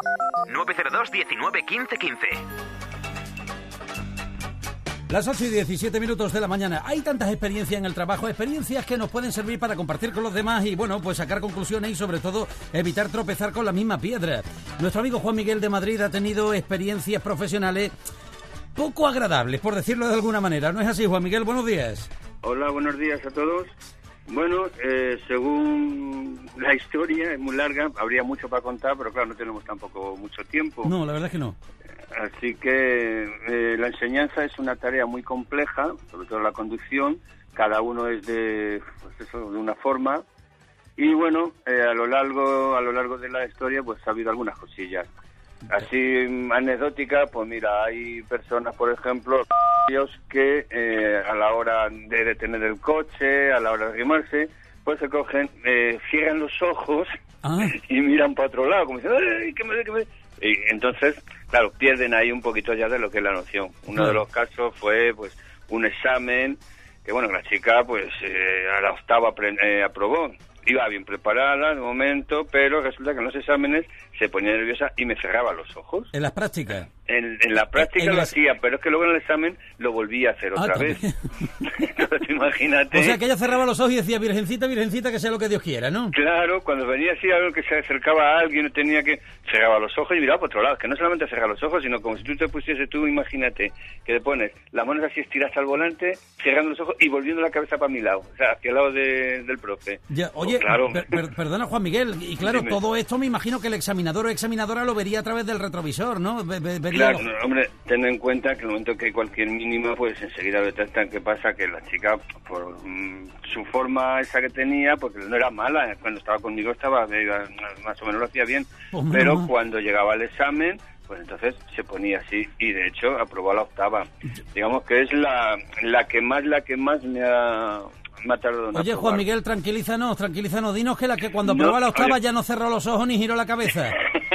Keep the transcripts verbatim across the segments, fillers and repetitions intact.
nueve cero dos diecinueve quince quince. Las ocho y diecisiete minutos de la mañana. Hay tantas experiencias en el trabajo, experiencias que nos pueden servir para compartir con los demás y, bueno, pues sacar conclusiones y, sobre todo, evitar tropezar con la misma piedra. Nuestro amigo Juan Miguel de Madrid ha tenido experiencias profesionales poco agradables, por decirlo de alguna manera. ¿No es así, Juan Miguel? Buenos días. Hola, buenos días a todos. Bueno, eh, según la historia, es muy larga, habría mucho para contar, pero claro, no tenemos tampoco mucho tiempo. No, la verdad es que no. Así que eh, la enseñanza es una tarea muy compleja, sobre todo la conducción. Cada uno es de, pues eso, de una forma. Y bueno, eh, a lo largo a lo largo de la historia pues ha habido algunas cosillas. Así anecdótica, pues mira, hay personas, por ejemplo, que eh, a la hora de detener el coche, a la hora de arrimarse, pues se cogen, eh, cierran los ojos ah. y miran para otro lado, como diciendo, ¡ay, qué me, qué me! Y entonces, claro, pierden ahí un poquito ya de lo que es la noción. Uno sí. de los casos fue, pues, un examen que, bueno, la chica, pues, eh, a la octava eh, aprobó. Iba bien preparada de momento, pero resulta que en los exámenes se ponía nerviosa y me cerraba los ojos. ¿En las prácticas? En, en la práctica en lo las... hacía, pero es que luego en el examen lo volvía a hacer otra ah, vez. Entonces, imagínate. O sea, que ella cerraba los ojos y decía, virgencita, virgencita, que sea lo que Dios quiera, ¿no? Claro, cuando venía así algo que se acercaba a alguien, tenía que cerraba los ojos y miraba por otro lado. Que no solamente cerraba los ojos, sino como si tú te pusieses tú, imagínate, que te pones las manos así estiradas al volante, cerrando los ojos y volviendo la cabeza para mi lado, o sea, hacia el lado de, del profe. Ya, oye, pues, claro. per, per, perdona, Juan Miguel, y claro, Dime. todo esto me imagino que el examinador o examinadora lo vería a través del retrovisor, ¿no? Ve, ve, claro, los... no, hombre, ten en cuenta que en el momento que hay cualquier mínima, pues enseguida detectan qué pasa, que la chica, por mmm, su forma esa que tenía, porque no era mala, cuando estaba conmigo estaba, más o menos lo hacía bien, oh, pero no. cuando llegaba al examen, pues entonces se ponía así, y de hecho aprobó a la octava. Digamos que es la, la que más, la que más me ha... Oye, Juan Miguel, tranquilízanos, tranquilízanos. Dinos que la que cuando aprobó no, la octava oye. ya no cerró los ojos ni giró la cabeza.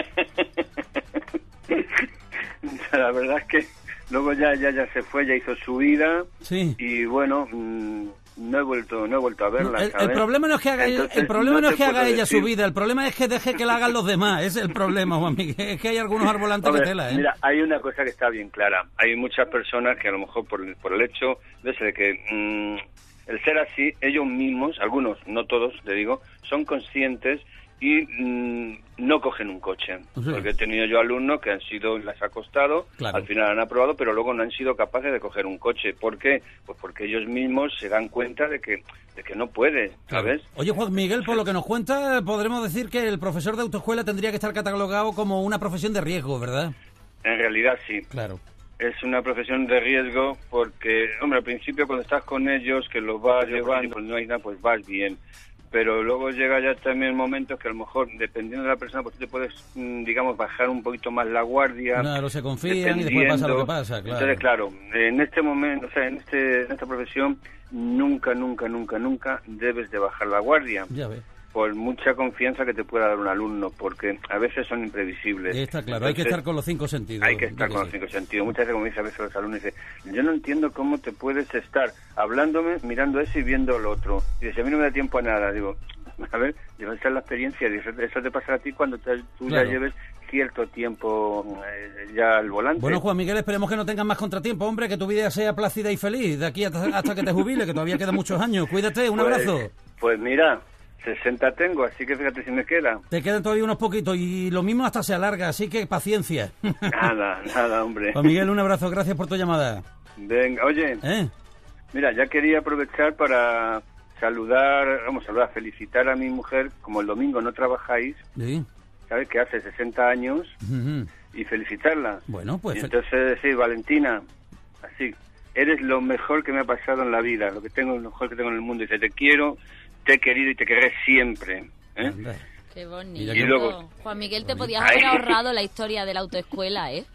La verdad es que luego ya ya ya se fue, ya hizo su vida. Sí. Y bueno, mmm, no he vuelto no he vuelto a verla. El, el problema no es que haga, Entonces, el problema no, no es que haga ella decir... su vida, el problema es que deje que la hagan los demás. Es el problema, Juan Miguel. Es que hay algunos arbolantes Hombre, que tela, ¿eh? Mira, hay una cosa que está bien clara. Hay muchas personas que a lo mejor por, por el hecho de ser que... Mmm, el ser así, ellos mismos, algunos, no todos, te digo, son conscientes y mmm, no cogen un coche. Sí. Porque he tenido yo alumnos que han sido, las ha costado, claro. al final han aprobado, pero luego no han sido capaces de coger un coche. ¿Por qué? Pues porque ellos mismos se dan cuenta de que de que no puede, ¿sabes? Claro. Oye, Juan Miguel, por lo que nos cuenta, podremos decir que el profesor de autoescuela tendría que estar catalogado como una profesión de riesgo, ¿verdad? En realidad sí. Claro. Es una profesión de riesgo porque, hombre, al principio cuando estás con ellos, que los vas llevando, pues no hay nada, pues vas bien. Pero luego llega ya también momentos que a lo mejor, dependiendo de la persona, pues tú te puedes, digamos, bajar un poquito más la guardia. Claro, se confían y después pasa lo que pasa, claro. Entonces, claro, en este momento, o sea, en, este, en esta profesión, nunca, nunca, nunca, nunca debes de bajar la guardia. Ya ves. Por mucha confianza que te pueda dar un alumno, porque a veces son imprevisibles. Está claro, Entonces, hay que estar con los cinco sentidos. Hay que estar con los cinco sentidos. Muchas veces, como dicen a veces los alumnos, dicen, yo no entiendo cómo te puedes estar hablándome, mirando eso y viendo lo otro. Y dice, a mí no me da tiempo a nada. Digo, a ver, esa es la experiencia. Dice, eso te pasará a ti cuando te, tú claro. ya lleves cierto tiempo eh, ya al volante. Bueno, Juan Miguel, esperemos que no tengas más contratiempo, hombre, que tu vida sea plácida y feliz de aquí hasta, hasta que te jubiles, que todavía quedan muchos años. Cuídate, un pues, abrazo. Pues mira... sesenta tengo, así que fíjate si me queda. Te quedan todavía unos poquitos y lo mismo hasta se alarga, así que paciencia. Nada, nada, hombre. Juan Miguel, un abrazo, gracias por tu llamada. Venga, oye, ¿Eh? mira, ya quería aprovechar para saludar, vamos a saludar, felicitar a mi mujer, como el domingo no trabajáis, sí. ¿sabes? Que hace sesenta años, uh-huh. y felicitarla. Bueno, pues... Y entonces decir, Valentina, así, eres lo mejor que me ha pasado en la vida, lo que tengo, lo mejor que tengo en el mundo. Dice, te quiero... te he querido y te querré siempre. ¿eh? Qué bonito. Y luego, Juan Miguel, te podías haber ahorrado la historia de la autoescuela, ¿eh?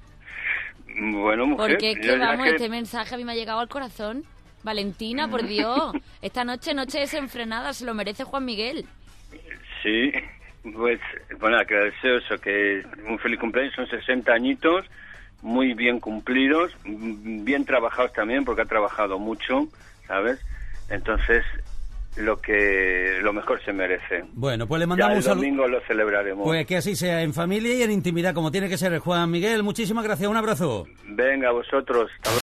Bueno, mujer. Porque es que, vamos, que... este mensaje a mí me ha llegado al corazón. Valentina, por Dios, esta noche, noche desenfrenada, se lo merece Juan Miguel. Sí, pues, bueno, que deseo eso, que un feliz cumpleaños, son sesenta añitos, muy bien cumplidos, bien trabajados también, porque ha trabajado mucho, ¿sabes? Entonces, lo que lo mejor se merece. Bueno, pues le Ya mandamos el un saludo. domingo lo celebraremos. Pues que así sea, en familia y en intimidad, como tiene que ser. Juan Miguel, muchísimas gracias, un abrazo. Venga, vosotros. Hasta luego.